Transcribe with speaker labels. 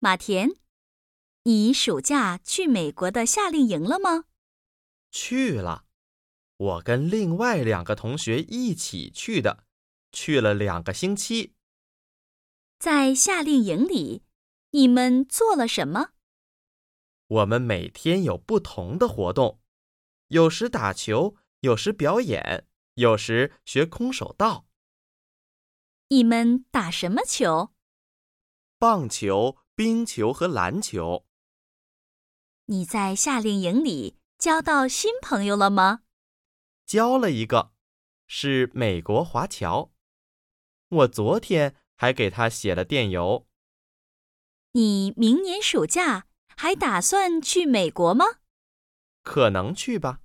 Speaker 1: 马田，你暑假去美国的夏令营了吗？
Speaker 2: 去了，我跟另外2个同学一起去的，去了2个星期。
Speaker 1: 在夏令营里，你们做了什么？
Speaker 2: 我们每天有不同的活动，有时打球，有时表演，有时学空手道。
Speaker 1: 你们打什么球？
Speaker 2: 棒球、冰球和篮球。
Speaker 1: 你在夏令营里交到新朋友了吗？
Speaker 2: 交了一个，是美国华侨。我昨天还给他写了电邮。
Speaker 1: 你明年暑假还打算去美国吗？
Speaker 2: 可能去吧。